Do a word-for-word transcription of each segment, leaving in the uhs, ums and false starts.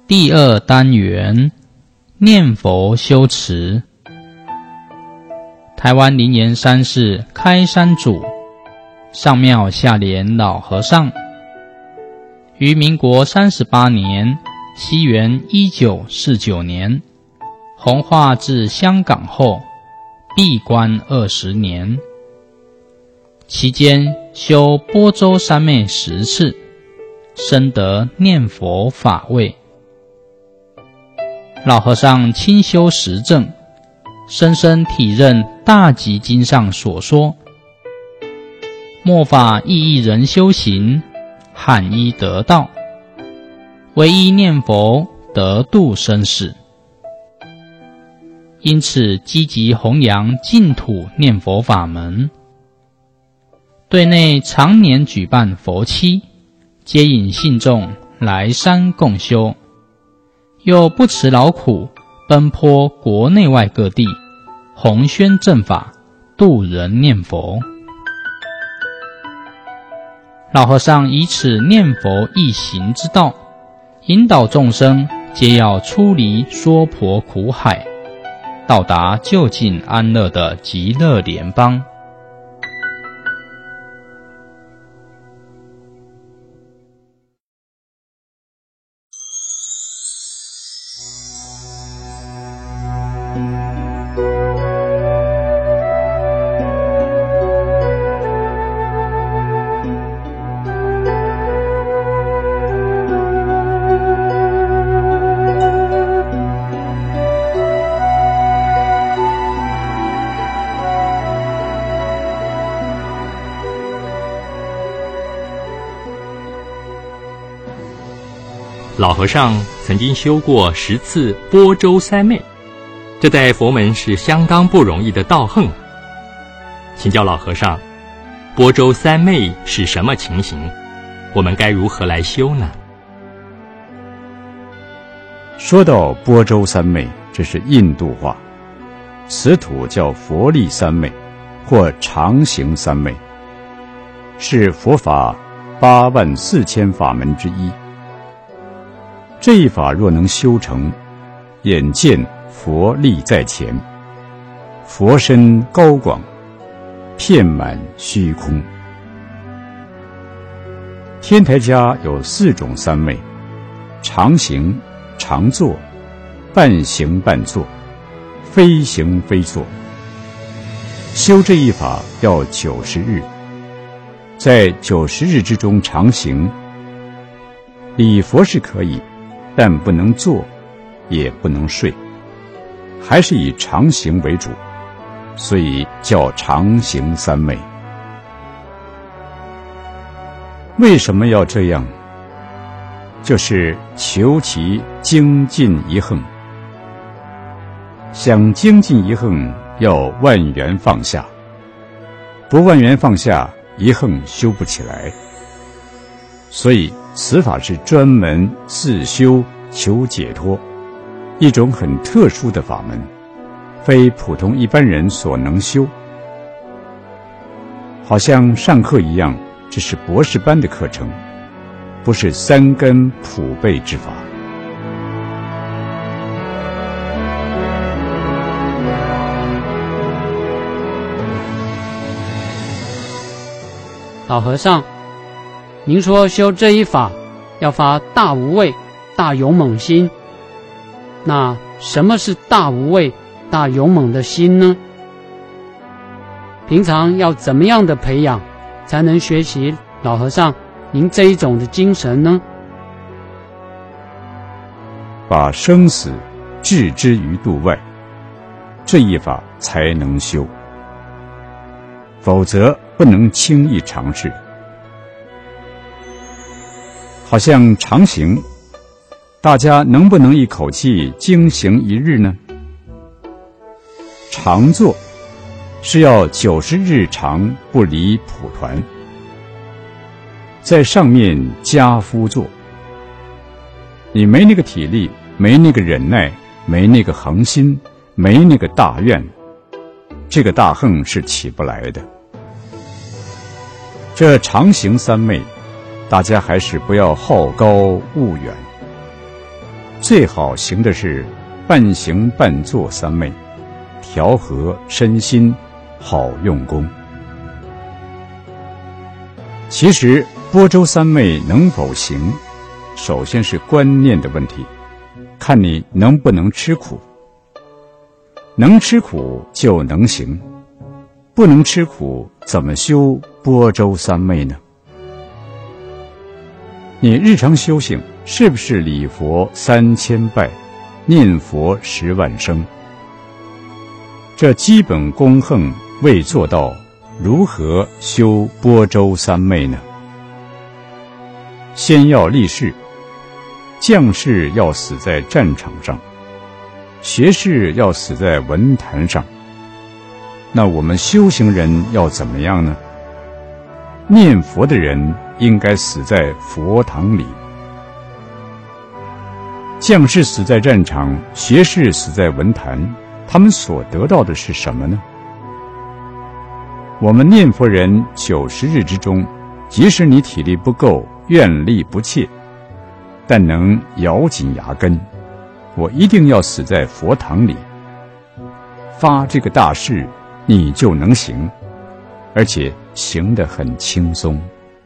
第二单元念佛修持。台湾灵岩山寺开山祖上庙下莲老和尚，于民国三十八年（西元一九四九年）弘化至香港后，闭关二十年，期间修波州三昧十次，深得念佛法味。老和尚清修实证，深深体认大集经上所说，末法意义人修行，罕一得道，唯一念佛得度生死。因此积极弘扬净土念佛法门，对内常年举办佛七，接引信众来山共修，又不辞劳苦，奔波国内外各地，弘宣正法，度人念佛。老和尚以此念佛易行之道，引导众生皆要出离娑婆苦海，到达究竟安乐的极乐联邦。 老和尚曾经修过十次波州三昧，这在佛门是相当不容易的道行。请教老和尚，波州三昧是什么情形？我们该如何来修呢？ 说到波州三昧，这是印度话，此土叫佛力三昧或常行三昧，是佛法八万四千法门之一。这一法若能修成，眼见佛力在前，佛身高广，遍满虚空。天台家有四种三昧：常行、常坐、半行半坐、非行非坐。修这一法要九十日，在九十日之中常行，礼佛是可以，但不能坐，也不能睡，还是以常行为主，所以叫常行三昧。为什么要这样？就是求其精进一横。想精进一横，要万缘放下，不万缘放下，一横修不起来。所以此法是专门自修求解脱，一种很特殊的法门，非普通一般人所能修。好像上课一样，这是博士班的课程，不是三根普被之法。 老和尚，您说修这一法要发大无畏、大勇猛心，那什么是大无畏、大勇猛的心呢？平常要怎么样的培养，才能学习老和尚您这一种的精神呢？ 把生死置之于度外，这一法才能修，否则不能轻易尝试。好像常行，大家能不能一口气精行一日呢？常坐是要九十日常不离蒲团，在上面加夫坐。你没那个体力，没那个忍耐，没那个恒心，没那个大愿，这个大横是起不来的。这常行三昧，大家还是不要好高骛远， 最好行的是半行半坐三昧，调和身心，好用功。其实般舟三昧能否行，首先是观念的问题，看你能不能吃苦。能吃苦就能行，不能吃苦怎么修般舟三昧呢？你日常修行是不是礼佛三千拜，念佛十万声？这基本功行未做到，如何修般舟三昧呢？先要立誓，将士要死在战场上，学士要死在文坛上。那我们修行人要怎么样呢？念佛的人应该死在佛堂里。将士死在战场，学士死在文坛，他们所得到的是什么呢？我们念佛人九十日之中，即使你体力不够，愿力不切，但能咬紧牙根，我一定要死在佛堂里。发这个大誓，你就能行，而且行得很轻松。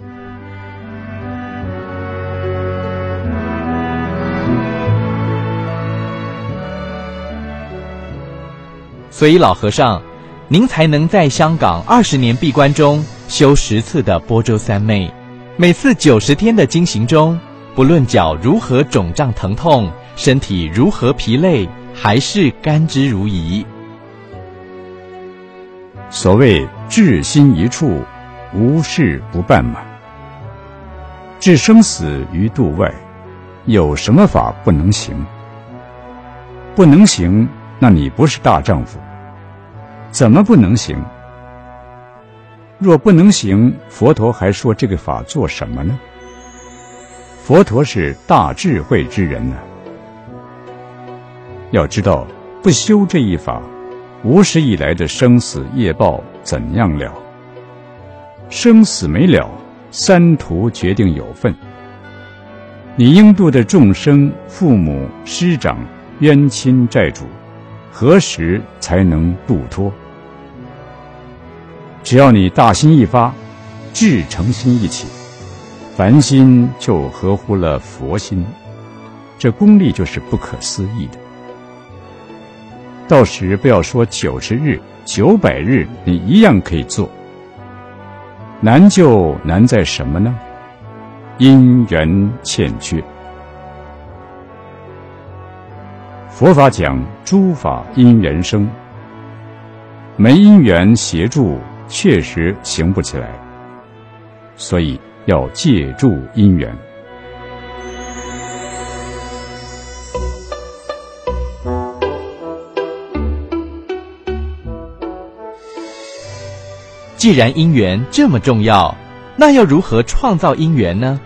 所以老和尚，您才能在香港二十年闭关中修十次的般舟三昧，每次九十天的经行中，不论脚如何肿胀疼痛，身体如何疲累，还是甘之如饴。 所谓至心一处，无事不办嘛。置生死于度外，有什么法不能行？不能行，那你不是大丈夫。怎么不能行？若不能行，佛陀还说这个法做什么呢？佛陀是大智慧之人呢、啊。要知道，不修这一法，无始以来的生死业报怎样了？生死没了，三途决定有份。你应度的众生、父母、师长、冤亲债主，何时才能度脱？只要你大心一发，至诚心一起，凡心就合乎了佛心，这功力就是不可思议的。到时不要说九十日、九百日，你一样可以做。难就难在什么呢？因缘欠缺。佛法讲诸法因缘生，没因缘协助，确实行不起来，所以要借助因缘。 既然因缘这么重要，那要如何创造因缘呢？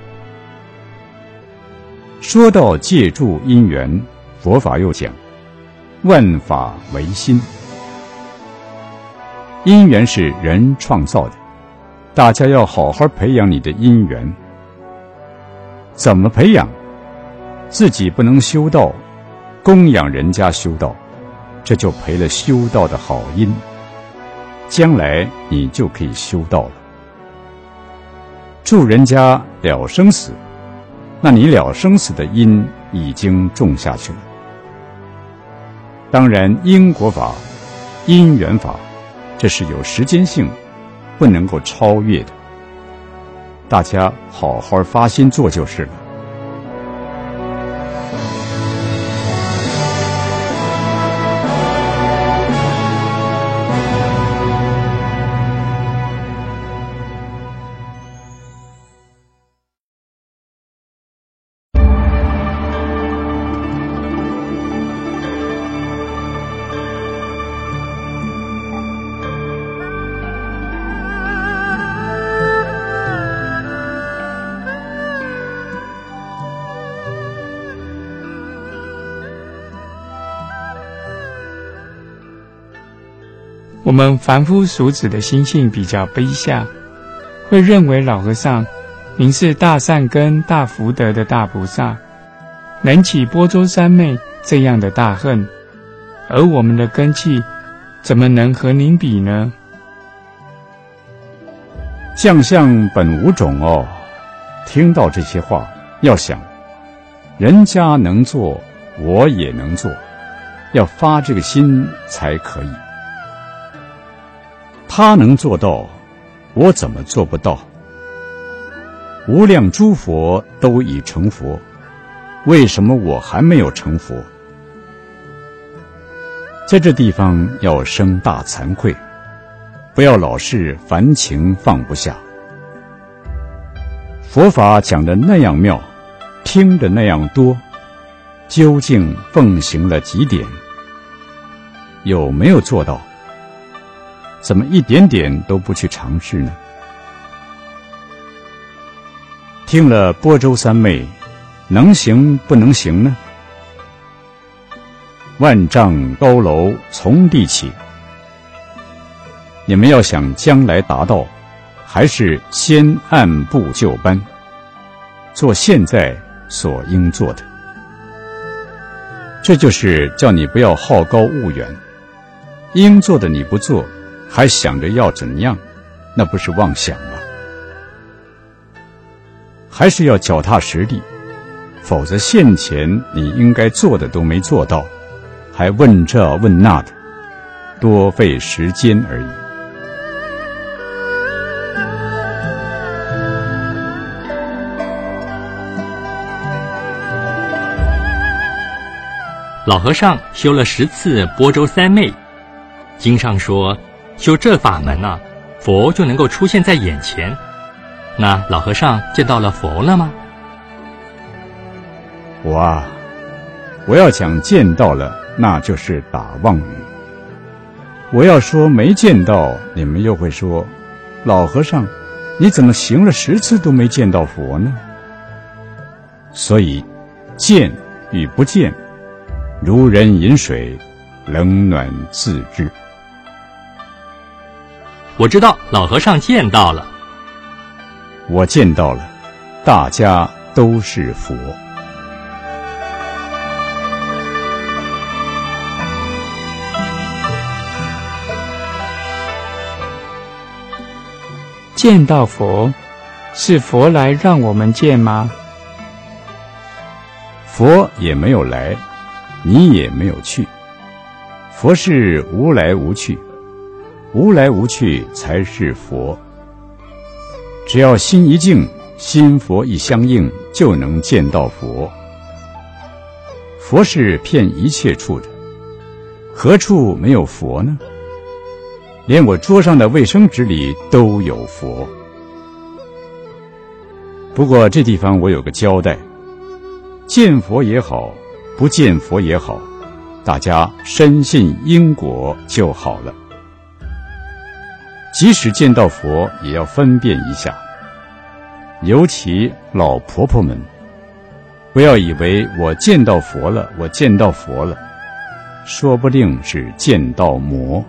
说到借助因缘，佛法又讲万法唯心。因缘是人创造的，大家要好好培养你的因缘。怎么培养？自己不能修道，供养人家修道，这就赔了修道的好因，将来你就可以修道了。助人家了生死，那你了生死的因已经种下去了。当然因果法、因缘法，这是有时间性，不能够超越的。大家好好发心做就是了。 我们凡夫俗子的心性比较卑下，会认为老和尚您是大善根大福德的大菩萨， 能起波州三昧这样的大恨，而我们的根器怎么能和您比呢？ 将相本无种哦。听到这些话，要想，人家能做，我也能做，要发这个心才可以。他能做到，我怎么做不到？无量诸佛都已成佛，为什么我还没有成佛？在这地方要生大惭愧，不要老是烦情放不下。佛法讲的那样妙，听的那样多，究竟奉行了几点？有没有做到？怎么一点点都不去尝试呢？听了波州三昧，能行不能行呢？万丈高楼从地起，你们要想将来达到，还是先按部就班，做现在所应做的。这就是叫你不要好高骛远，应做的你不做，还想着要怎样，那不是妄想吗？还是要脚踏实地，否则现前你应该做的都没做到，还问这问那的，多费时间而已。 老和尚修了十次波州三昧，经上说，修这法门啊，佛就能够出现在眼前。那老和尚见到了佛了吗？ 我啊，我要讲见到了，那就是打妄语。我要说没见到，你们又会说，老和尚，你怎么行了十次都没见到佛呢？所以，见与不见，如人饮水，冷暖自知。 我知道老和尚见到了。 我见到了，大家都是佛。 见到佛，是佛来让我们见吗？ 佛也没有来，你也没有去。佛是无来无去，无来无去才是佛。只要心一静，心佛一相应，就能见到佛。佛是遍一切处的，何处没有佛呢？连我桌上的卫生纸里都有佛。不过这地方我有个交代，见佛也好，不见佛也好，大家深信因果就好了。即使见到佛，也要分辨一下，尤其老婆婆们，不要以为我见到佛了，我见到佛了，说不定是见到魔。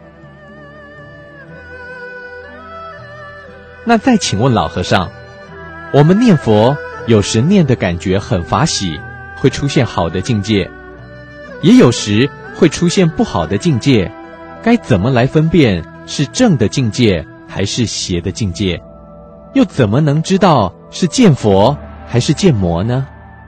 那再请问老和尚，我们念佛有时念的感觉很法喜，会出现好的境界，也有时会出现不好的境界，该怎么来分辨是正的境界还是邪的境界？又怎么能知道是见佛还是见魔呢？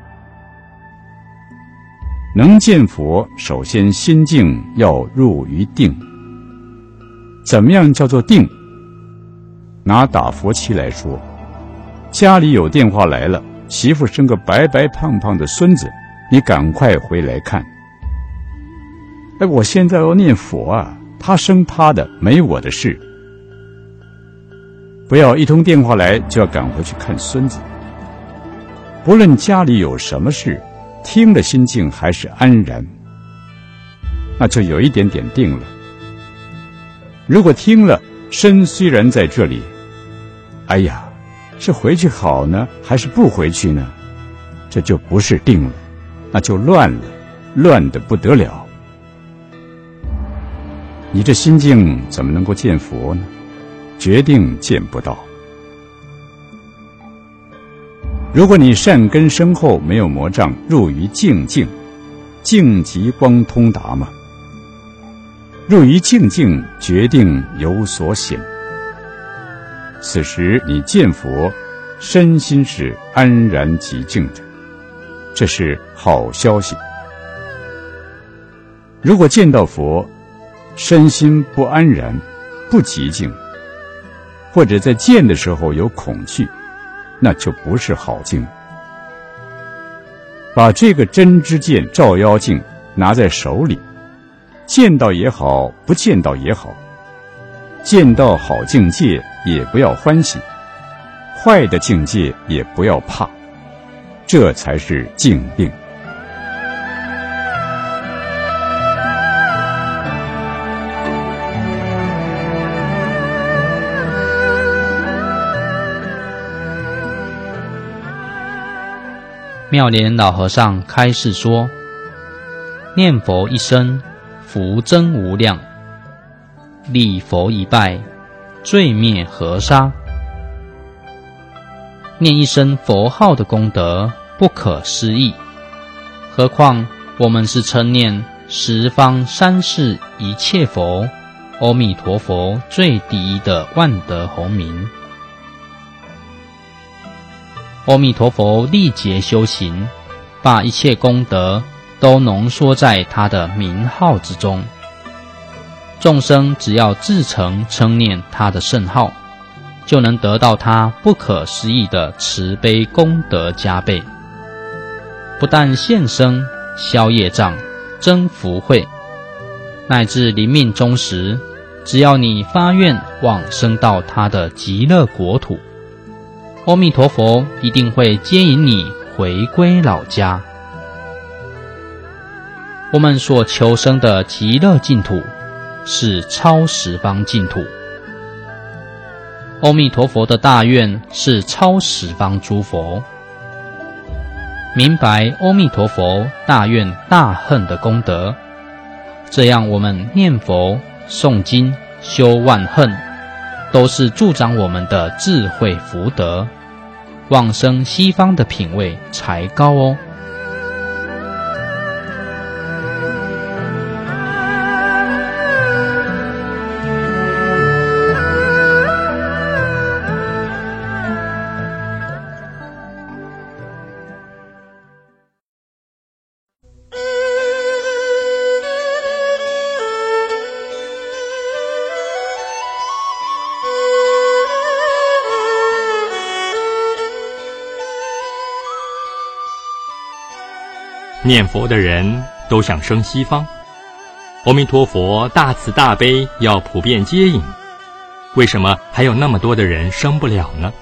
能见佛，首先心境要入于定。怎么样叫做定？拿打佛七来说，家里有电话来了，媳妇生个白白胖胖的孙子，你赶快回来看。哎，我现在要念佛啊，他生他的，没我的事。不要一通电话来就要赶回去看孙子。不论家里有什么事，听了心境还是安然，那就有一点点定了。如果听了，身虽然在这里，哎呀，是回去好呢，还是不回去呢？这就不是定了，那就乱了，乱得不得了。你这心境怎么能够见佛呢？决定见不到。 如果你善根深厚，没有魔障，入于静静，静即光通达嘛。入于静静，决定有所显。此时你见佛，身心是安然寂静的，这是好消息。如果见到佛，身心不安然，不寂静，或者在见的时候有恐惧，那就不是好境。把这个真知见照妖镜拿在手里，见到也好，不见到也好，见到好境界也不要欢喜，坏的境界也不要怕，这才是静病。 妙莲老和尚开示说，念佛一生，福增无量；礼佛一拜，罪灭河沙。念一声佛号的功德不可思议，何况我们是称念十方三世一切佛，阿弥陀佛最第一的万德洪名。阿弥陀佛历劫修行，把一切功德都浓缩在他的名号之中。众生只要自诚称念他的圣号，就能得到他不可思议的慈悲功德加倍。不但现生消业障、增福慧，乃至临命终时，只要你发愿往生到他的极乐国土，阿弥陀佛一定会接引你回归老家。我们所求生的极乐净土是超十方净土，阿弥陀佛的大愿是超十方诸佛。明白阿弥陀佛大愿大恨的功德，这样我们念佛、诵经、修万恨，都是助长我们的智慧福德，往生西方的品位才高哦。 念佛的人都想生西方，阿弥陀佛大慈大悲，要普遍接引，为什么还有那么多的人生不了呢？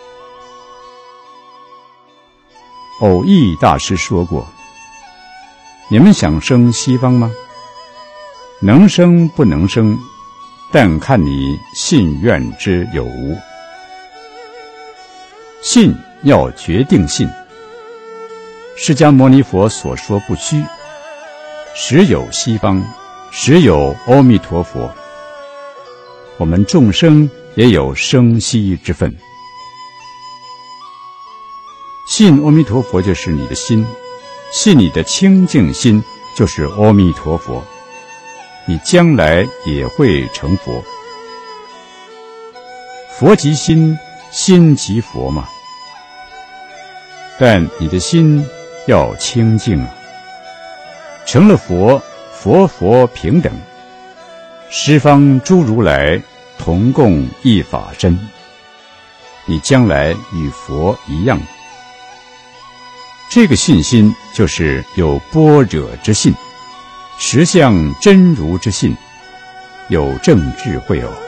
偶益大师说过，你们想生西方吗？能生不能生，但看你信愿之有无。信要决定信，释迦牟尼佛所说不虚，实有西方，实有阿弥陀佛。我们众生也有生西之分。信阿弥陀佛就是你的心，信你的清净心就是阿弥陀佛，你将来也会成佛。佛即心，心即佛嘛。但你的心要清净啊，成了佛，佛佛平等，十方诸如来同共一法身，你将来与佛一样。这个信心就是有般若之信，实相真如之信，有正智慧哦。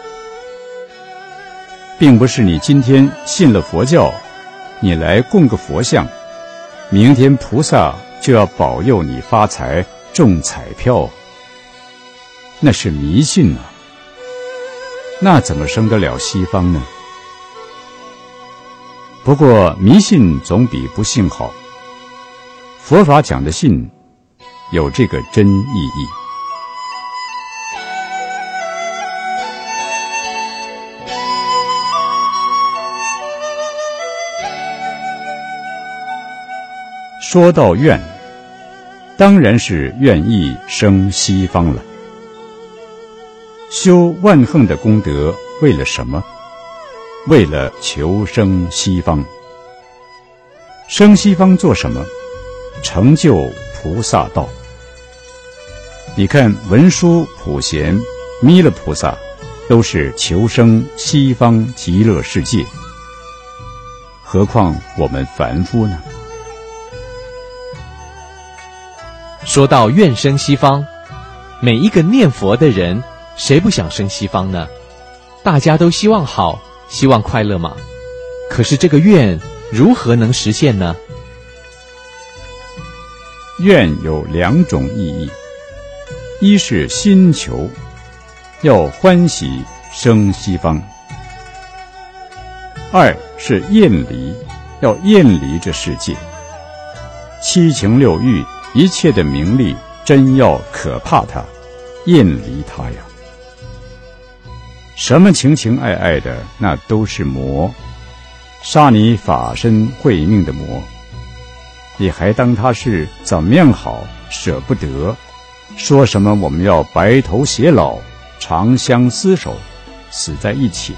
并不是你今天信了佛教，你来供个佛像，明天菩萨就要保佑你发财中彩票，那是迷信啊！那怎么生得了西方呢？不过迷信总比不信好。佛法讲的信，有这个真意义。 说到愿，当然是愿意生西方了。修万横的功德，为了什么？为了求生西方。生西方做什么？成就菩萨道。你看文殊、普贤、弥勒菩萨，都是求生西方极乐世界。何况我们凡夫呢？ 说到愿生西方，每一个念佛的人，谁不想生西方呢？大家都希望好，希望快乐嘛。可是这个愿如何能实现呢？ 愿有两种意义，一是心求，要欢喜生西方；二是厌离，要厌离这世界。七情六欲，一切的名利，真要可怕它，厌离它呀。什么情情爱爱的，那都是魔，杀你法身慧命的魔。你还当他是怎么样好，舍不得，说什么我们要白头偕老，长相厮守，死在一起。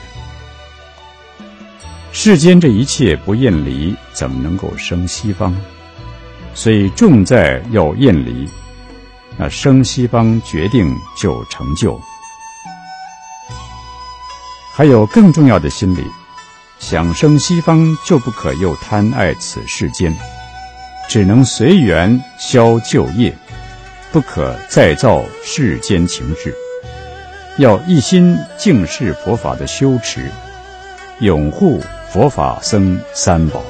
世间这一切不厌离，怎么能够生西方？所以重在要厌离，那生西方决定就成就。还有更重要的心理，想生西方就不可又贪爱此世间，只能随缘消旧业，不可再造世间情志，要一心敬视佛法的修持，拥护佛法僧三宝。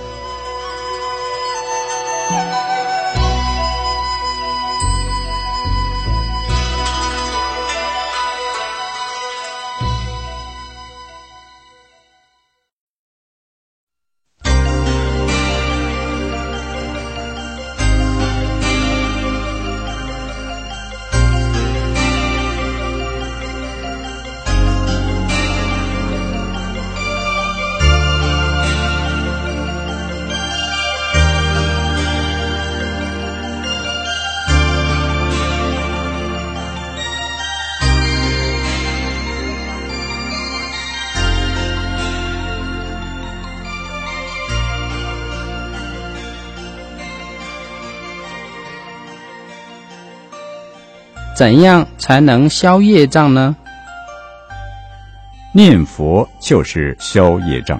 怎样才能消业障呢？ 念佛就是消业障。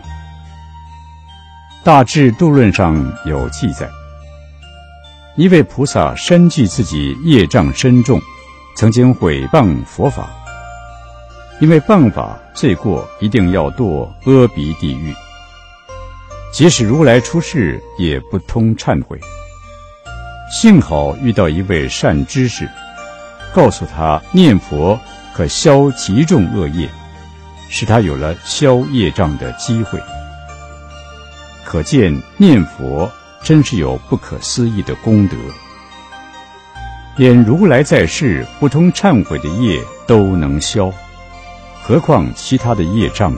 大智度论上有记载，一位菩萨深具自己业障深重，曾经毁谤佛法，因为谤法罪过一定要堕阿鼻地狱，即使如来出世也不通忏悔。幸好遇到一位善知识，告诉他念佛可消极重恶业，使他有了消业障的机会。可见念佛真是有不可思议的功德，连如来在世不通忏悔的业都能消，何况其他的业障呢？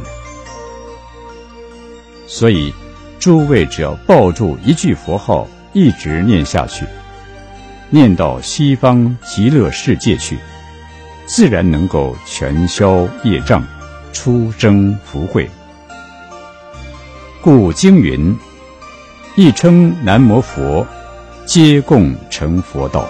所以诸位只要抱住一句佛号，一直念下去，念到西方极乐世界去，自然能够全消业障，出生福慧。故经云：一称南无佛，皆共成佛道。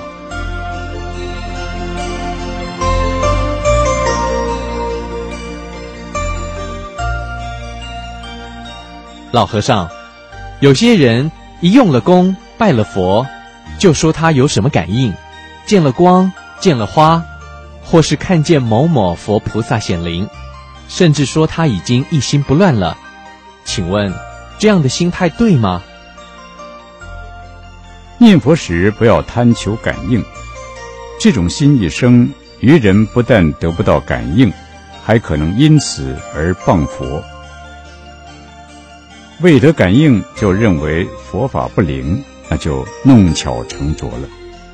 老和尚，有些人一用了功，拜了佛，就说他有什么感应，见了光，见了花，或是看见某某佛菩萨显灵，甚至说他已经一心不乱了。请问这样的心态对吗？ 念佛时不要贪求感应，这种心一生，愚人不但得不到感应，还可能因此而谤佛。未得感应就认为佛法不灵，那就弄巧成拙了。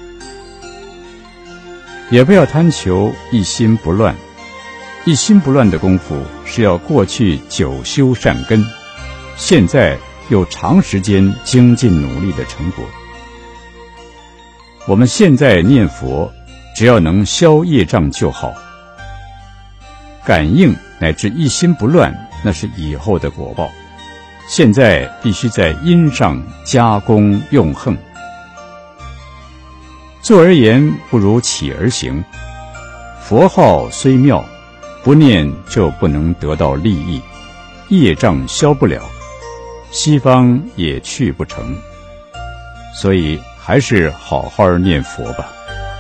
也不要贪求一心不乱，一心不乱的功夫是要过去久修善根，现在有长时间精进努力的成果， 我们现在念佛，只要能消业障就好。感应乃至一心不乱，那是以后的果报。现在必须在因上加功用横。坐而言不如起而行。佛号虽妙，不念就不能得到利益，业障消不了，西方也去不成。所以还是好好念佛吧。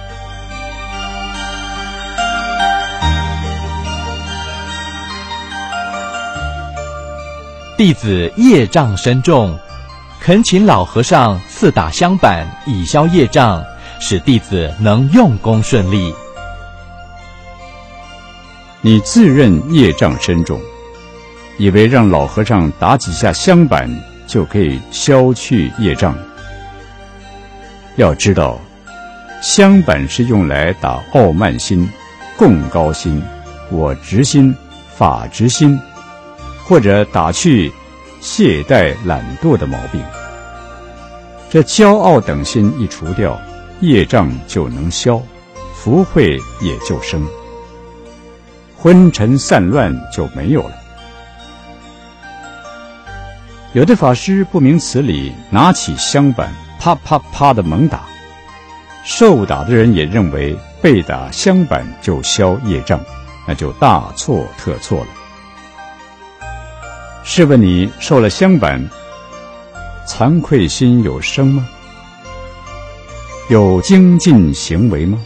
弟子业障深重，恳请老和尚四打香板以消业障，使弟子能用功顺利。 你自认业障深重，以为让老和尚打几下香板就可以消去业障。要知道，香板是用来打傲慢心、共高心、我执心、法执心，或者打去懈怠懒惰的毛病。这骄傲等心一除掉，业障就能消，福慧也就生，昏沉散乱就没有了。有的法师不明此理，拿起香板啪啪啪的猛打，受打的人也认为被打香板就消业障，那就大错特错了。试问你受了香板，惭愧心有生吗？有精进行为吗？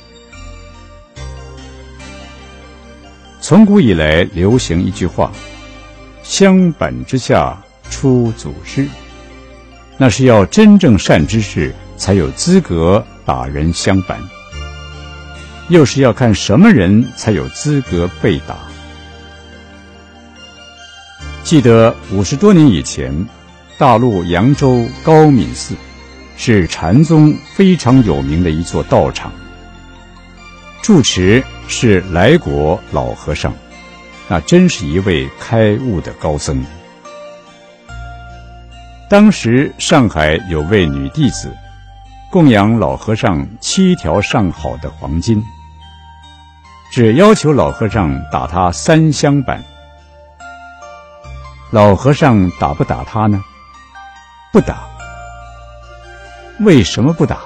从古以来流行一句话，香板之下出祖师，那是要真正善知识才有资格打人香板，又是要看什么人才有资格被打。记得五十多年以前，大陆扬州高敏寺是禅宗非常有名的一座道场，住持是来国老和尚，那真是一位开悟的高僧。当时上海有位女弟子供养老和尚七条上好的黄金，只要求老和尚打她三香板。老和尚打不打他呢？不打。为什么不打？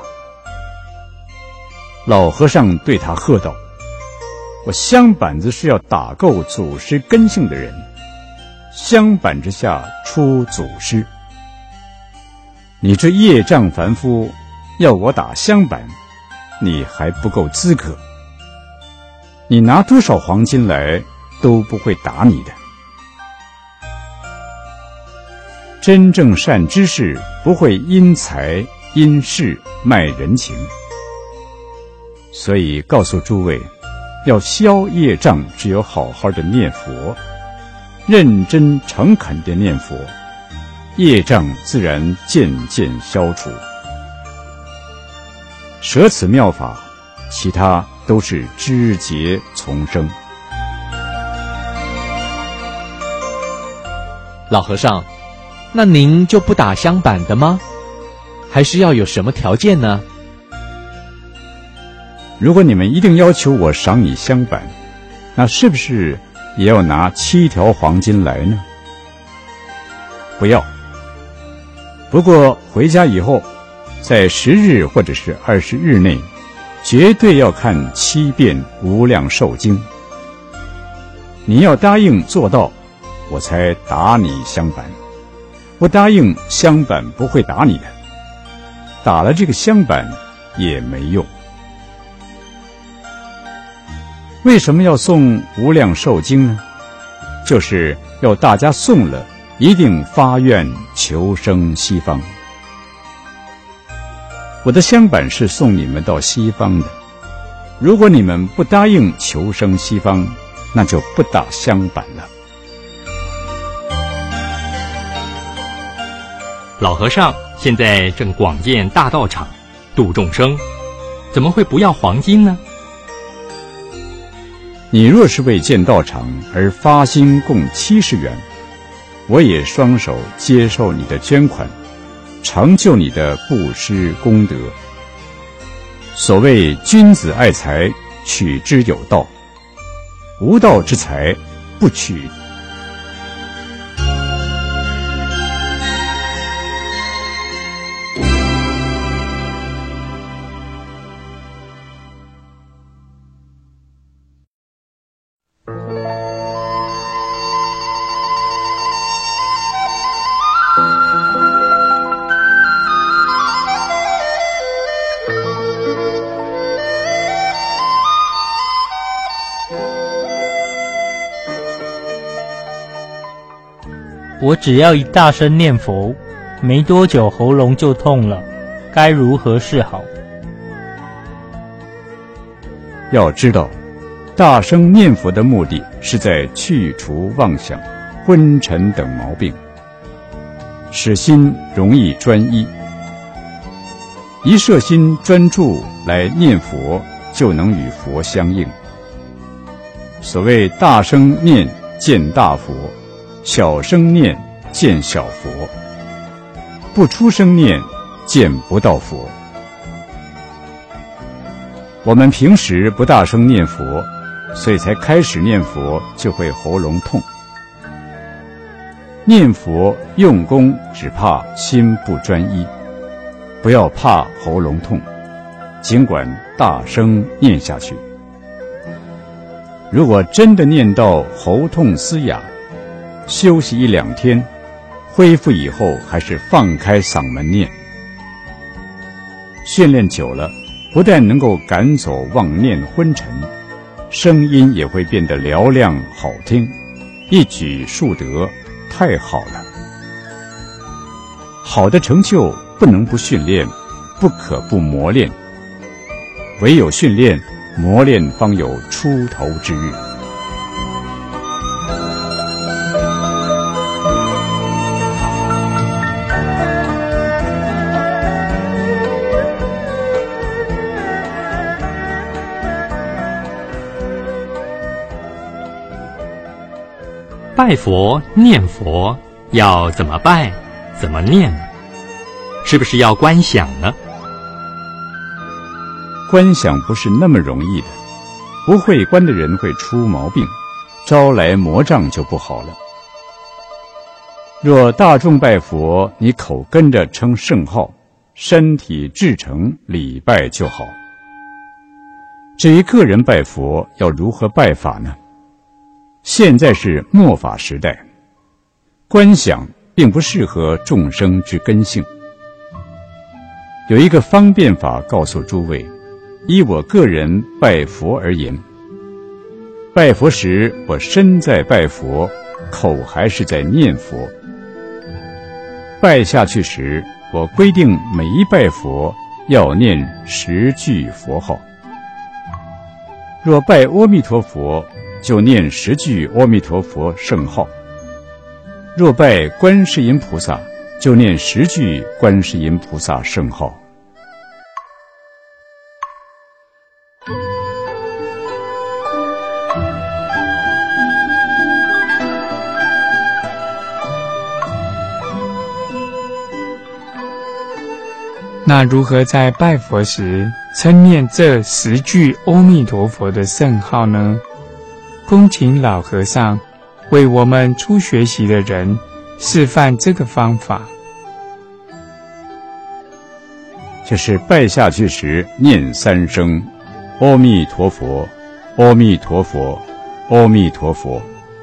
老和尚对他喝道：我香板子是要打够祖师根性的人，香板之下出祖师。你这业障凡夫，要我打香板，你还不够资格。你拿多少黄金来，都不会打你的。真正善知识不会因财因势卖人情，所以告诉诸位，要消业障，只有好好的念佛，认真诚恳的念佛，业障自然渐渐消除。舍此妙法，其他都是枝节丛生。 老和尚，那您就不打香板的吗？还是要有什么条件呢？ 如果你们一定要求我赏你香板，那是不是也要拿七条黄金来呢？不要。不过回家以后，在十日或者是二十日内，绝对要看七遍无量寿经。你要答应做到，我才打你香板。不答应，香板不会打你的，打了这个香板也没用。为什么要诵无量寿经呢？就是要大家诵了，一定发愿求生西方。我的香板是送你们到西方的，如果你们不答应求生西方，那就不打香板了。 老和尚现在正广建大道场，度众生，怎么会不要黄金呢？ 你若是为建道场而发心共七十元，我也双手接受你的捐款，成就你的布施功德。 所谓君子爱财，取之有道，无道之财不取。 我只要一大声念佛，没多久喉咙就痛了，该如何是好？ 要知道，大声念佛的目的是在去除妄想、昏沉等毛病，使心容易专一。一摄心专注来念佛，就能与佛相应。所谓大声念见大佛，小声念见小佛，不出声念见不到佛。我们平时不大声念佛，所以才开始念佛就会喉咙痛。念佛用功只怕心不专一，不要怕喉咙痛，尽管大声念下去。如果真的念到喉痛嘶哑，休息一两天，恢复以后还是放开嗓门念。训练久了，不但能够赶走妄念昏沉，声音也会变得嘹亮好听，一举数得，太好了。好的成就不能不训练，不可不磨练，唯有训练磨练，方有出头之日。 拜佛念佛要怎么拜怎么念呢？是不是要观想呢？ 观想不是那么容易的，不会观的人会出毛病，招来魔障就不好了。若大众拜佛，你口跟着称圣号，身体至诚礼拜就好。至于个人拜佛要如何拜法呢？现在是末法时代，观想并不适合众生之根性。有一个方便法告诉诸位，依我个人拜佛而言，拜佛时我身在拜佛，口还是在念佛。拜下去时，我规定每一拜佛要念十句佛号。若拜阿弥陀佛，就念十句阿弥陀佛圣号；若拜观世音菩萨，就念十句观世音菩萨圣号。 那如何在拜佛时称念这十句阿弥陀佛的圣号呢？恭请老和尚为我们初学习的人示范这个方法。 就是拜下去时念三声阿弥陀佛，阿弥陀佛，阿弥陀佛。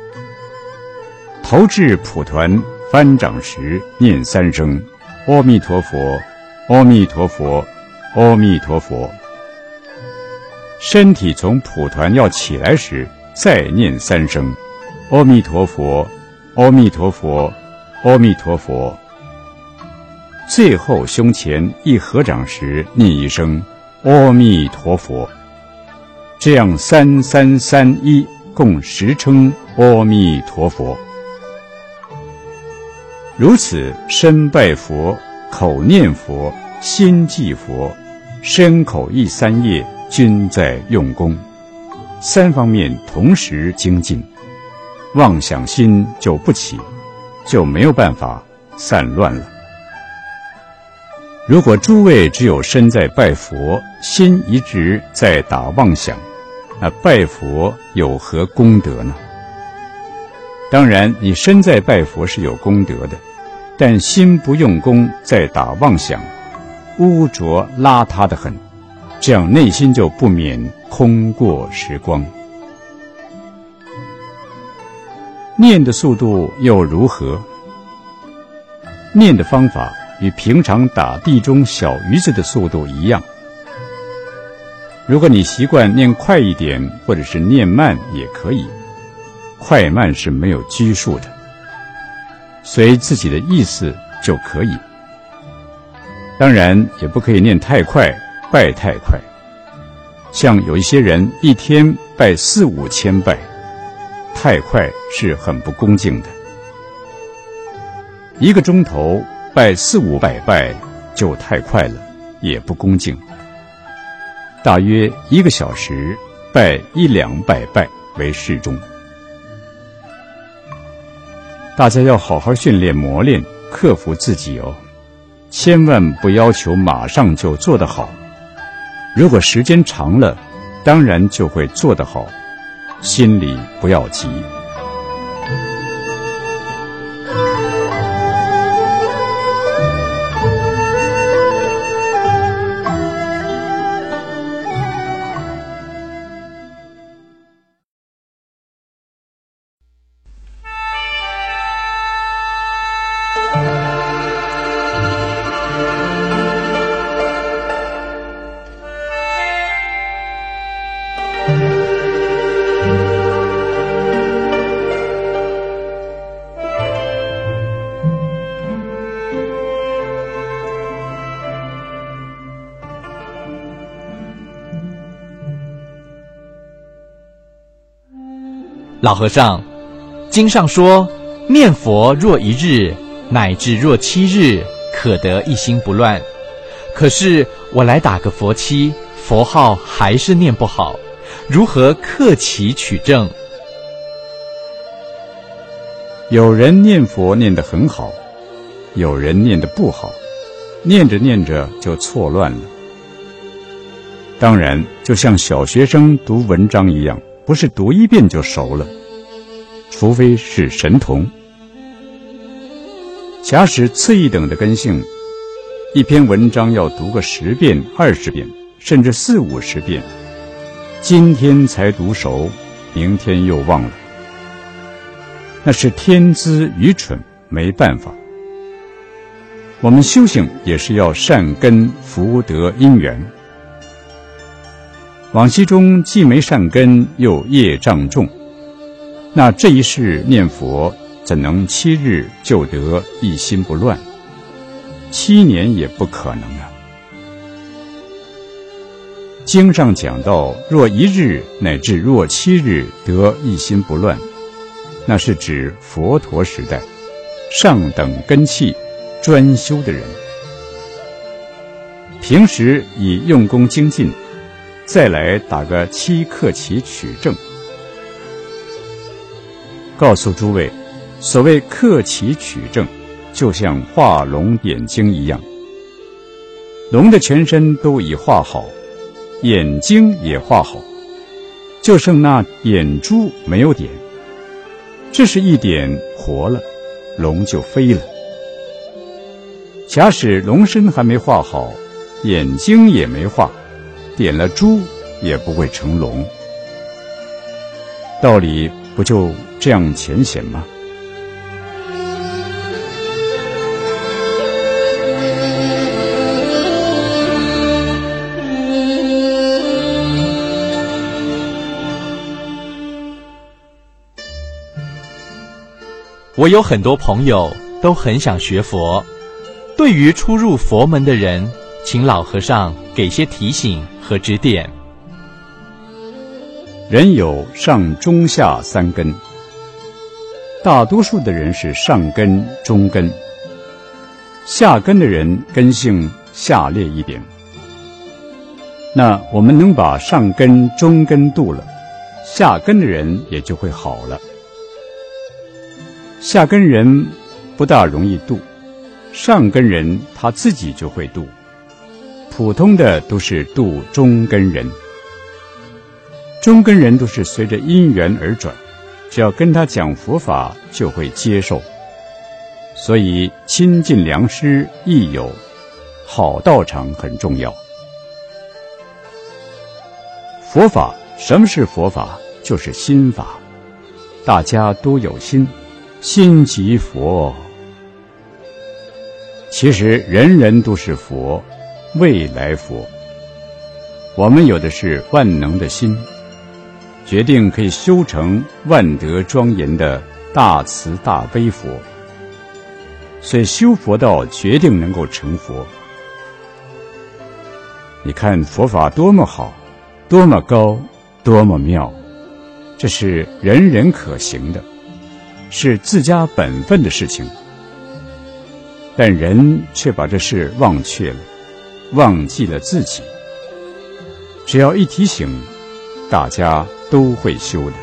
头至蒲团翻掌时念三声阿弥陀佛，阿弥陀佛，阿弥陀佛。身体从蒲团要起来时，再念三声阿弥陀佛，阿弥陀佛，阿弥陀佛。最后胸前一合掌时念一声阿弥陀佛。这样三三三一共十称阿弥陀佛。如此身拜佛，口念佛，心记佛，身口意三业均在用功，三方面同时精进，妄想心就不起，就没有办法散乱了。 如果诸位只有身在拜佛，心一直在打妄想，那拜佛有何功德呢？当然，你身在拜佛是有功德的，但心不用功，在打妄想，污浊邋遢得很，这样内心就不免空过时光。念的速度又如何？念的方法与平常打地中小鱼子的速度一样。如果你习惯念快一点，或者是念慢也可以，快慢是没有拘束的，随自己的意思就可以。当然也不可以念太快，拜太快。像有一些人一天拜四五千拜，太快是很不恭敬的。一个钟头拜四五百拜就太快了，也不恭敬。大约一个小时拜一两百拜为适中。大家要好好训练磨练，克服自己哦，千万不要求马上就做得好。如果时间长了，当然就会做得好，心里不要急。 老和尚，经上说，念佛若一日，乃至若七日，可得一心不乱。可是我来打个佛七，佛号还是念不好，如何克其取正？ 有人念佛念得很好，有人念得不好，念着念着就错乱了。当然，就像小学生读文章一样，不是读一遍就熟了，除非是神童。假使次一等的根性，一篇文章要读个十遍、二十遍，甚至四五十遍，今天才读熟，明天又忘了，那是天资愚蠢，没办法。我们修行也是要善根福德因缘，往昔中既没善根，又业障重，那这一世念佛怎能七日就得一心不乱？七年也不可能啊。经上讲到，若一日乃至若七日得一心不乱，那是指佛陀时代上等根器专修的人，平时以用功精进，再来打个七克其取正。告诉诸位，所谓克其取正，就像画龙点睛一样，龙的全身都已画好，眼睛也画好，就剩那眼珠没有点，这是一点活了，龙就飞了。假使龙身还没画好，眼睛也没画，点了珠也不会成龙。道理不就这样浅显吗？ 我有很多朋友都很想学佛，对于初入佛门的人，请老和尚给些提醒和指点。 人有上中下三根，大多数的人是上根中根，下根的人根性下劣一点。那我们能把上根中根度了，下根的人也就会好了。下根人不大容易度，上根人他自己就会度。 普通的都是度中根人。中根人都是随着因缘而转，只要跟他讲佛法就会接受。所以亲近良师益友，好道场很重要。佛法，什么是佛法？就是心法。大家都有心，心即佛。其实人人都是佛，未来佛。我们有的是万能的心，决定可以修成万德庄严的大慈大悲佛。所以修佛道决定能够成佛。你看佛法多么好，多么高，多么妙，这是人人可行的，是自家本分的事情。但人却把这事忘却了，忘记了自己。只要一提醒，大家都会修的。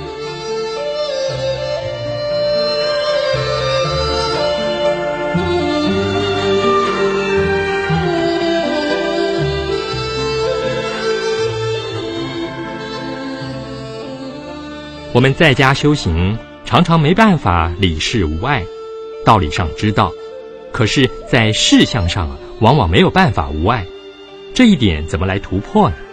我们在家修行，常常没办法理事无碍，道理上知道，可是在事项上啊，往往没有办法无碍。这一点怎么来突破呢？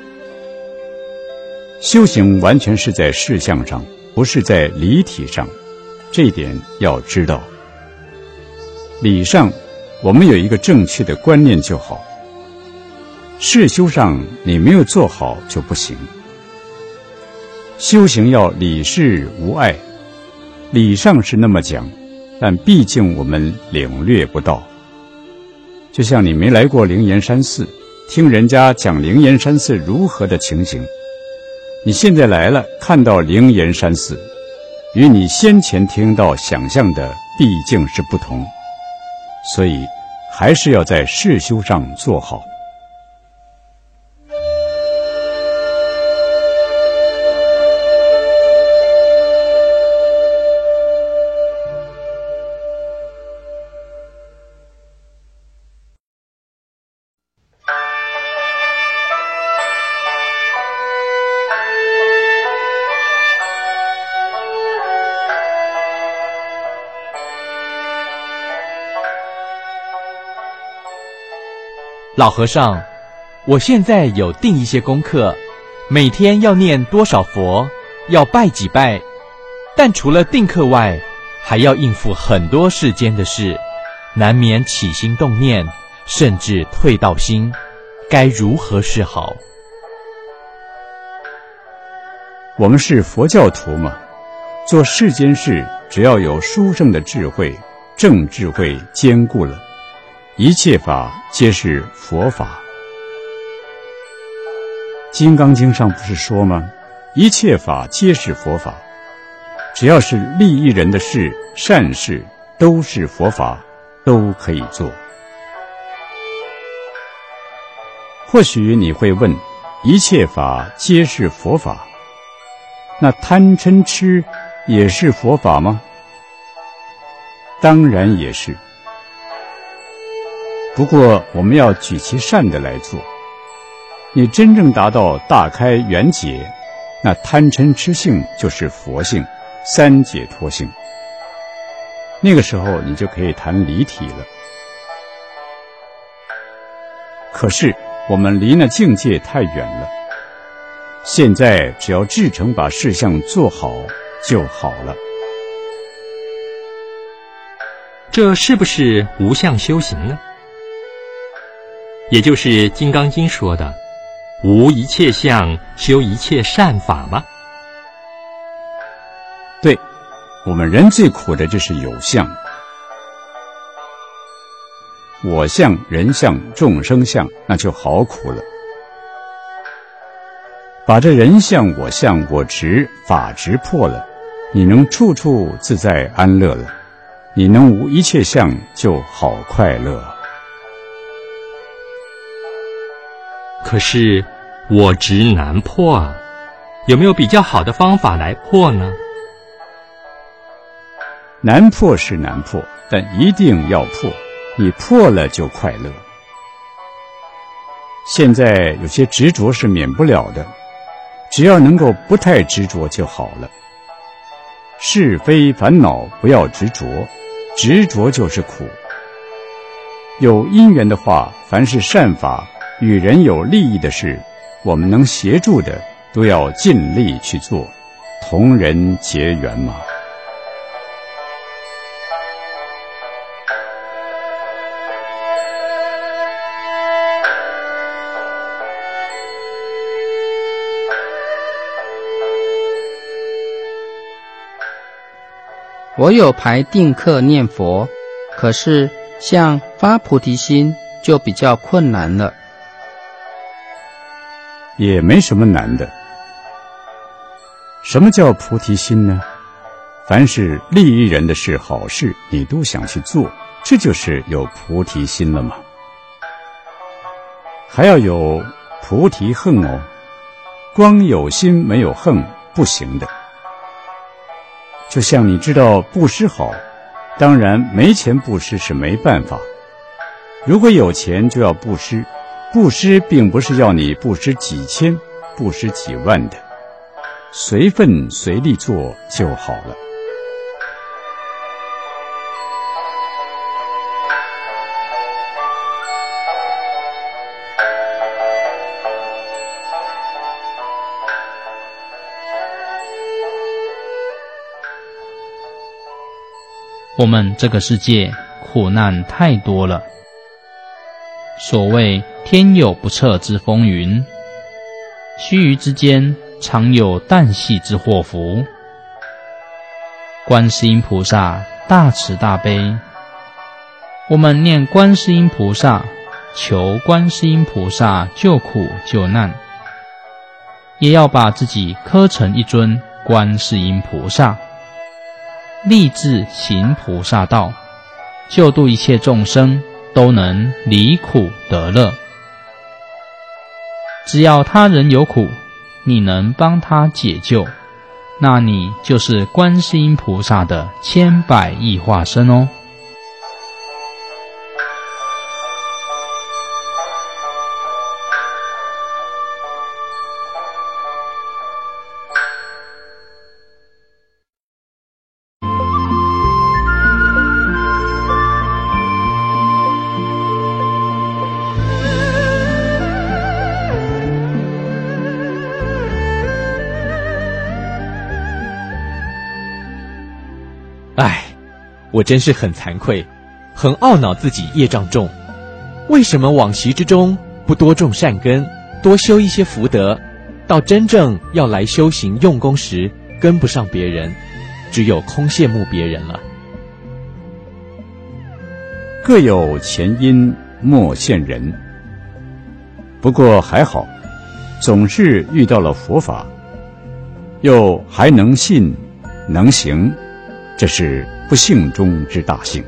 修行完全是在事项上，不是在理体上，这一点要知道。理上我们有一个正确的观念就好，事修上你没有做好就不行。修行要理事无碍，理上是那么讲，但毕竟我们领略不到。就像你没来过灵岩山寺，听人家讲灵岩山寺如何的情形，你现在来了，看到灵岩山寺，与你先前听到想象的毕竟是不同，所以还是要在事修上做好。 老和尚，我现在有定一些功课，每天要念多少佛，要拜几拜，但除了定课外，还要应付很多世间的事，难免起心动念，甚至退道心，该如何是好？ 我们是佛教徒嘛，做世间事只要有殊胜的智慧，正智慧坚固了，一切法皆是佛法。金刚经上不是说吗？一切法皆是佛法，只要是利益人的事、善事，都是佛法，都可以做。或许你会问，一切法皆是佛法，那贪嗔痴也是佛法吗？当然也是。不过我们要举其善的来做，你真正达到大开圆解，那贪嗔痴性就是佛性，三解脱性。那个时候你就可以谈离体了。可是我们离那境界太远了，现在只要至诚把事项做好就好了。 这是不是无相修行呢？也就是《金刚经》说的无一切相，修一切善法吗？ 对，我们人最苦的就是有相，我相、人相、众生相，那就好苦了。把这人相、我相、我执、法执破了，你能处处自在安乐了，你能无一切相，就好快乐。 可是我执难破啊，有没有比较好的方法来破呢？ 难破是难破，但一定要破，你破了就快乐。 现在有些执着是免不了的，只要能够不太执着就好了。是非烦恼不要执着，执着就是苦。有因缘的话，凡是善法与人有利益的事，我们能协助的都要尽力去做，同人结缘嘛。 我有排定课念佛，可是像发菩提心就比较困难了。 也没什么难的。什么叫菩提心呢？凡是利益人的事、好事，你都想去做，这就是有菩提心了嘛。还要有菩提恨哦，光有心没有恨不行的。就像你知道布施好，当然没钱布施是没办法。如果有钱就要布施，布施并不是要你布施几千、布施几万的，随份随力做就好了。 我们这个世界苦难太多了，所谓天有不测之风云，须臾之间常有旦夕之祸福。观世音菩萨大慈大悲，我们念观世音菩萨，求观世音菩萨救苦救难，也要把自己刻成一尊观世音菩萨，立志行菩萨道，救度一切众生都能离苦得乐。只要他人有苦，你能帮他解救，那你就是观世音菩萨的千百亿化身哦。 唉，我真是很惭愧，很懊恼自己业障重。为什么往昔之中不多种善根，多修一些福德，到真正要来修行用功时，跟不上别人，只有空羡慕别人了。 各有前因，莫羡人。不过还好，总是遇到了佛法，又还能信能行，这是不幸中之大幸。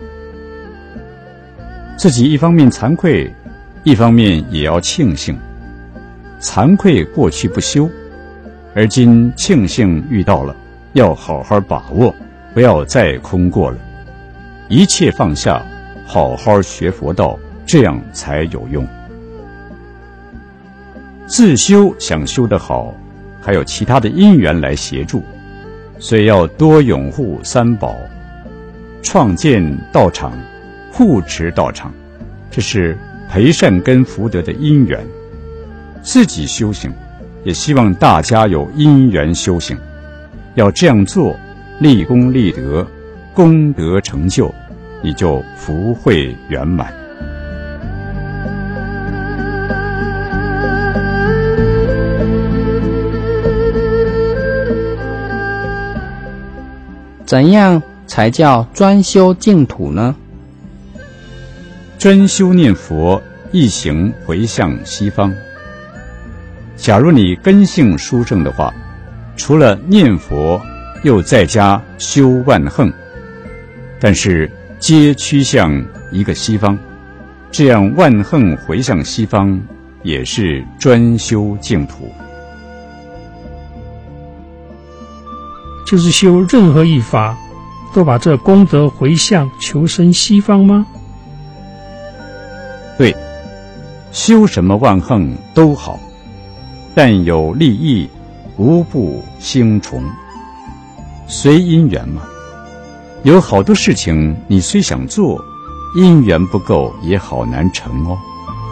自己一方面惭愧，一方面也要庆幸。惭愧过去不修，而今庆幸遇到了，要好好把握，不要再空过了。一切放下，好好学佛道，这样才有用。自修想修得好，还有其他的因缘来协助，所以要多拥护三宝，创建道场，护持道场，这是培善根福德的因缘。自己修行，也希望大家有因缘修行，要这样做，立功立德，功德成就，你就福慧圆满。 怎样才叫专修净土呢？ 专修念佛，一行回向西方。假如你根性殊胜的话，除了念佛，又再加修万行，但是皆趋向一个西方，这样万行回向西方，也是专修净土。 就是修任何一法，都把这功德回向求生西方吗？ 对， 修什么万行都好，但有利益，无不兴崇。随因缘嘛，有好多事情你虽想做，因缘不够也好难成哦。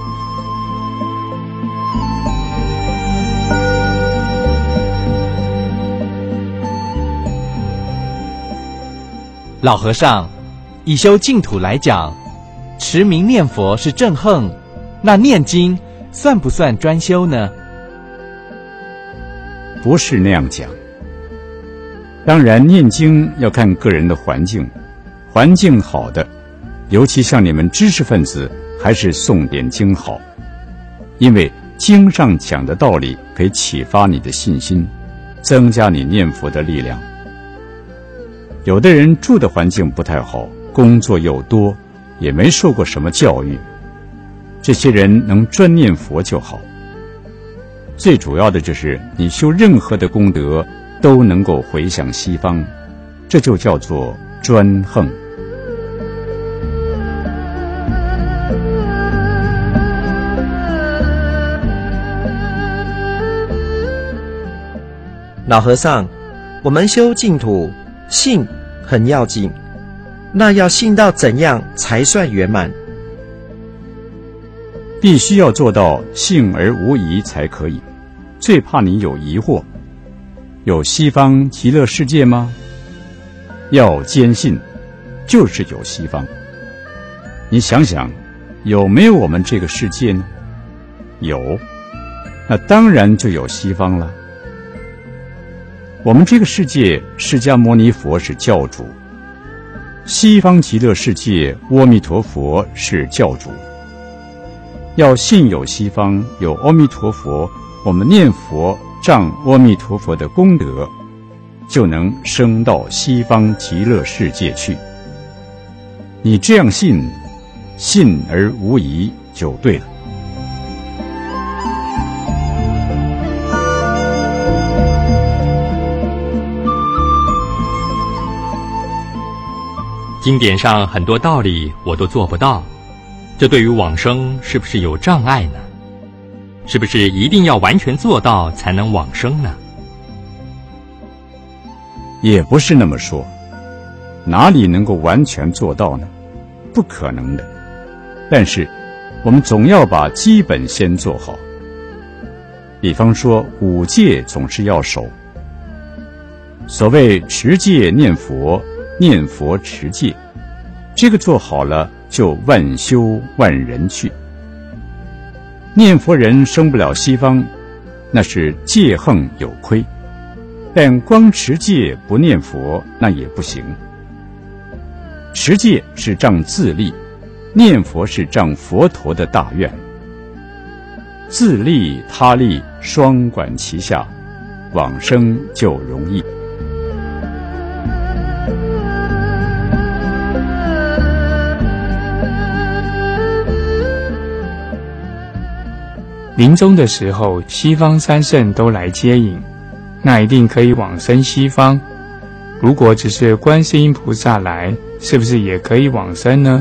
老和尚，以修净土来讲，持名念佛是正行，那念经算不算专修呢？ 不是那样讲。当然，念经要看个人的环境，环境好的，尤其像你们知识分子，还是诵点经好，因为经上讲的道理可以启发你的信心，增加你念佛的力量。有的人住的环境不太好，工作又多，也没受过什么教育，这些人能专念佛就好。最主要的就是你修任何的功德都能够回向西方，这就叫做专行。 老和尚，我们修净土，信很要紧，那要信到怎样才算圆满？ 必须要做到信而无疑才可以。最怕你有疑惑，有西方极乐世界吗？要坚信，就是有西方。你想想，有没有我们这个世界呢？有，那当然就有西方了。我们这个世界，释迦牟尼佛是教主，西方极乐世界阿弥陀佛是教主。要信有西方，有阿弥陀佛，我们念佛仗阿弥陀佛的功德，就能升到西方极乐世界去。你这样信，信而无疑就对了。 经典上很多道理我都做不到，这对于往生是不是有障碍呢？是不是一定要完全做到才能往生呢？ 也不是那么说，哪里能够完全做到呢？不可能的。但是我们总要把基本先做好。比方说五戒总是要守，所谓持戒念佛，念佛持戒，这个做好了就万修万人去。念佛人升不了西方，那是戒行有亏，但光持戒不念佛那也不行。持戒是仗自利，念佛是仗佛陀的大愿，自利他利双管齐下，往生就容易。 临终的时候，西方三圣都来接引，那一定可以往生西方。如果只是观世音菩萨来，是不是也可以往生呢？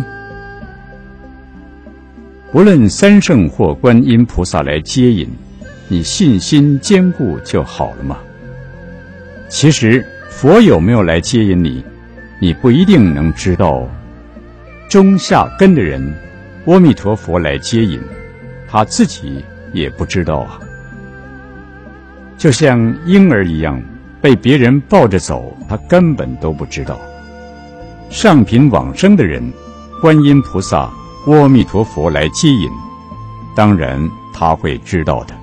无论三圣或观音菩萨来接引，你信心坚固就好了嘛。其实佛有没有来接引你，你不一定能知道。中下根的人，阿弥陀佛来接引，他自己也不知道啊。就像婴儿一样，被别人抱着走，他根本都不知道。上品往生的人，观音菩萨、阿弥陀佛来接引，当然他会知道的。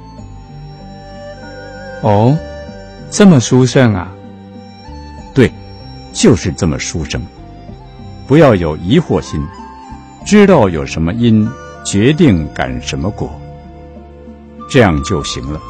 哦，这么殊胜啊？ 对，就是这么殊胜。不要有疑惑心，知道有什么因，决定感什么果，这样就行了。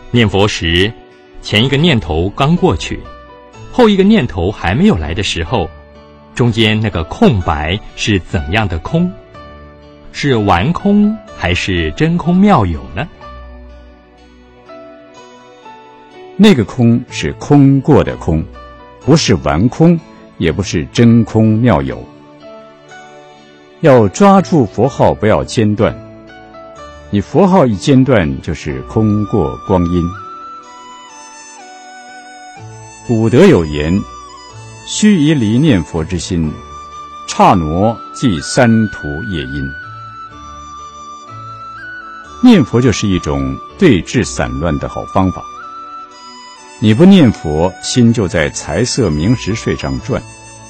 念佛时，前一个念头刚过去，后一个念头还没有来的时候，中间那个空白是怎样的空？是玩空还是真空妙有呢？ 那个空是空过的空，不是玩空，也不是真空妙有。要抓住佛号，不要间断。你佛号一间断，就是空过光阴。古德有言：须以离念佛之心，刹那即三途业因。念佛就是一种对治散乱的好方法。你不念佛，心就在财色名食睡上转。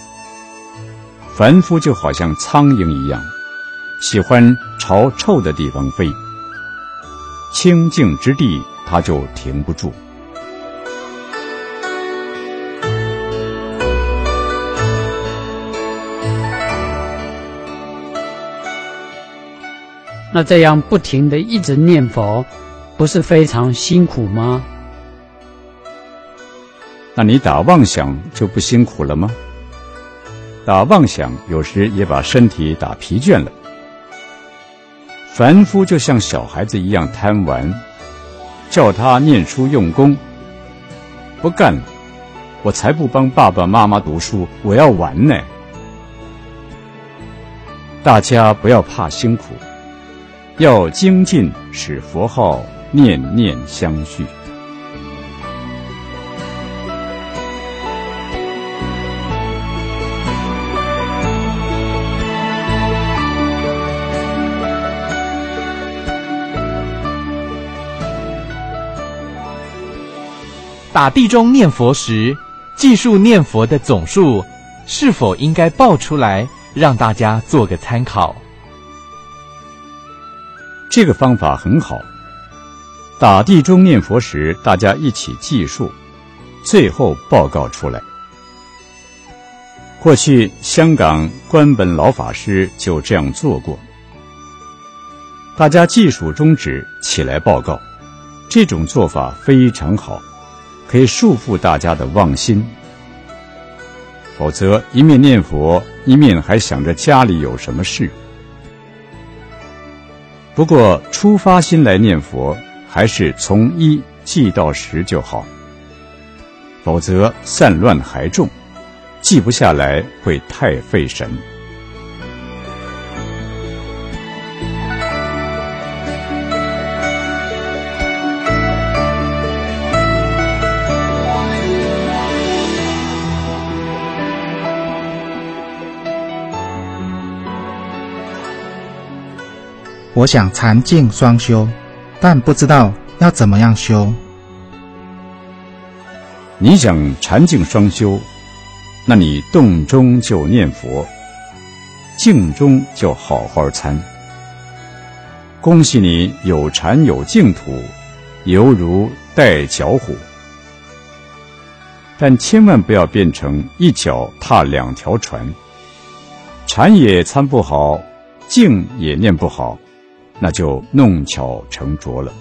凡夫就好像苍蝇一样，喜欢朝臭的地方飞，清净之地它就停不住。 那这样不停地一直念佛，不是非常辛苦吗？ 那你打妄想就不辛苦了吗？打妄想有时也把身体打疲倦了。凡夫就像小孩子一样贪玩，叫他念书用功，不干了，我才不帮爸爸妈妈读书，我要玩呢。大家不要怕辛苦，要精进，使佛号念念相续。 打地中念佛时，计数念佛的总数是否应该报出来，让大家做个参考？ 这个方法很好。打地中念佛时，大家一起计数，最后报告出来。过去香港关本老法师就这样做过，大家计数终止，起来报告。这种做法非常好，可以束缚大家的妄心，否则一面念佛，一面还想着家里有什么事。不过出发心来念佛，还是从一记到十就好，否则散乱还重，记不下来会太费神。 我想禅净双修，但不知道要怎么样修。 你想禅净双修，那你动中就念佛，静中就好好参。恭喜你有禅有净土，犹如带脚虎。但千万不要变成一脚踏两条船，禅也参不好，净也念不好，那就弄巧成拙了。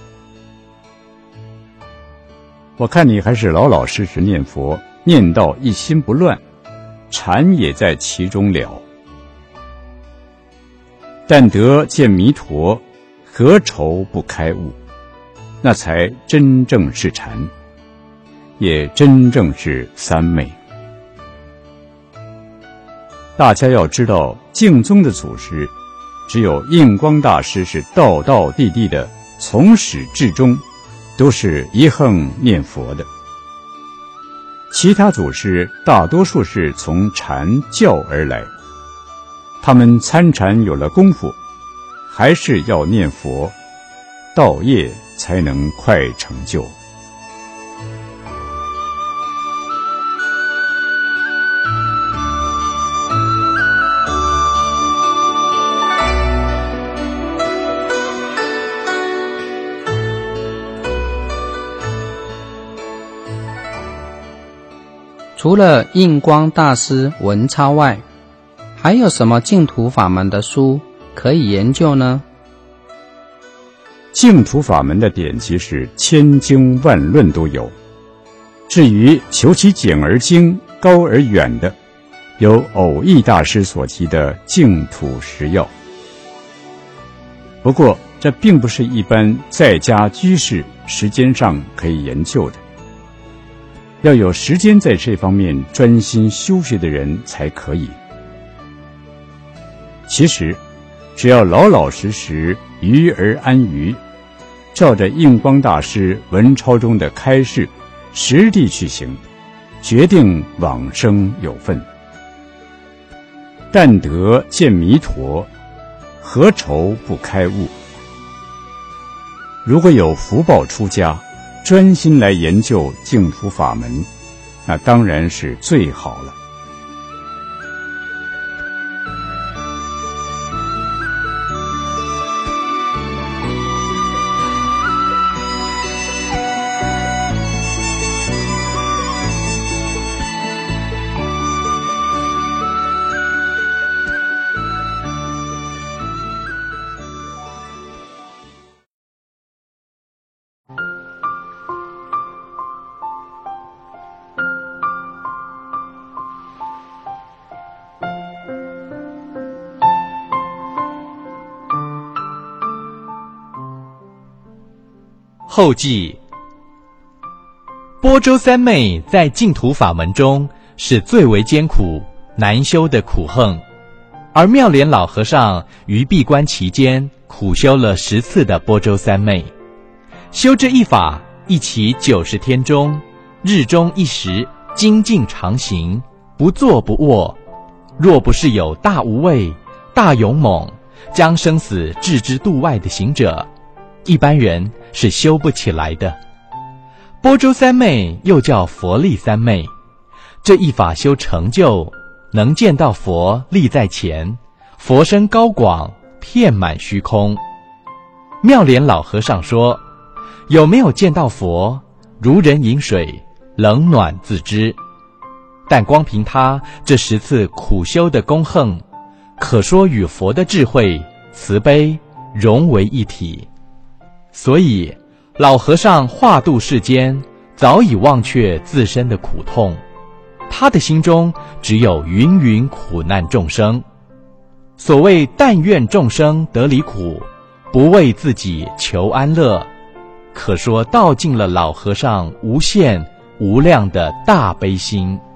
我看你还是老老实实念佛，念到一心不乱，禅也在其中了。但得见弥陀，何愁不开悟？那才真正是禅，也真正是三昧。大家要知道，净宗的祖师只有印光大师是道道地地的，从始至终都是一横念佛的。其他祖师大多数是从禅教而来，他们参禅有了功夫，还是要念佛，道业才能快成就。 除了印光大师文钞外，还有什么净土法门的书可以研究呢？ 净土法门的典籍是千经万论都有，至于求其简而精、高而远的，有偶益大师所提的净土十要。不过这并不是一般在家居士时间上可以研究的，要有时间在这方面专心修学的人才可以。其实只要老老实实、愚而安于，照着印光大师文钞中的开示实地去行，决定往生有份。但得见弥陀，何愁不开悟？如果有福报出家，专心来研究净土法门，那当然是最好了。 后记：波州三昧在净土法门中是最为艰苦难修的苦行，而妙莲老和尚于闭关期间苦修了十次的波州三昧，修这一法一期九十天中，日中一时，精进常行，不坐不卧。若不是有大无畏、大勇猛，将生死置之度外的行者，一般人是修不起来的。波州三昧又叫佛力三昧，这一法修成就，能见到佛立在前，佛身高广，遍满虚空。妙莲老和尚说，有没有见到佛，如人饮水，冷暖自知。但光凭他这十次苦修的功行，可说与佛的智慧、慈悲融为一体。所以老和尚化度世间，早已忘却自身的苦痛，他的心中只有芸芸苦难众生。所谓但愿众生得离苦，不为自己求安乐，可说道尽了老和尚无限无量的大悲心。